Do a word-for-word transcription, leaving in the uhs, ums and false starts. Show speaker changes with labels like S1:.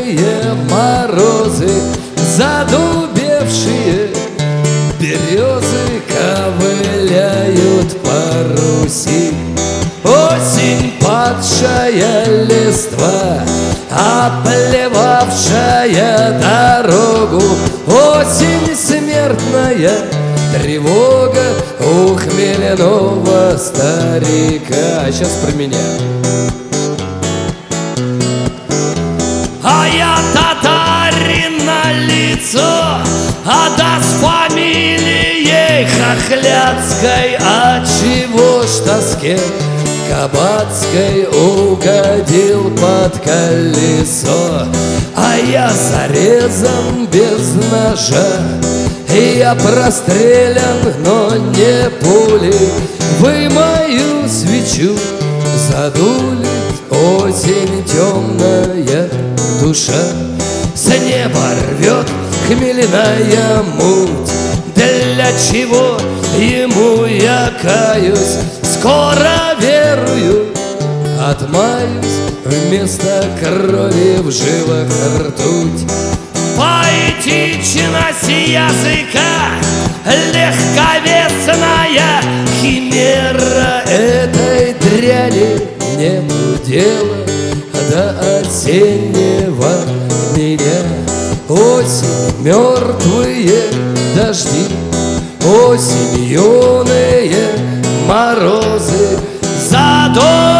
S1: Осенние морозы, задубевшие березы ковыляют по Руси. Осень, падшая листва, оплевавшая дорогу. Осень, смертная тревога у хмельного старика. А сейчас про меня. А я татарин на лицо, а да с фамилией хохляцкой. Отчего ж тоске кабацкой угодил под колесо? А я зарезан без ножа, и я прострелян, но не пулей. Вы мою свечу задули, осень темная душа. С неба рвет хмельная муть, для чего ему я каюсь? Скоро верую, отмаюсь, вместо крови в жилах ртуть. Поэтичность языка, легковесная химера. Этой дряни нету дела до осеннего меня. Осень, мертвые дожди, осень, юные морозы, задор.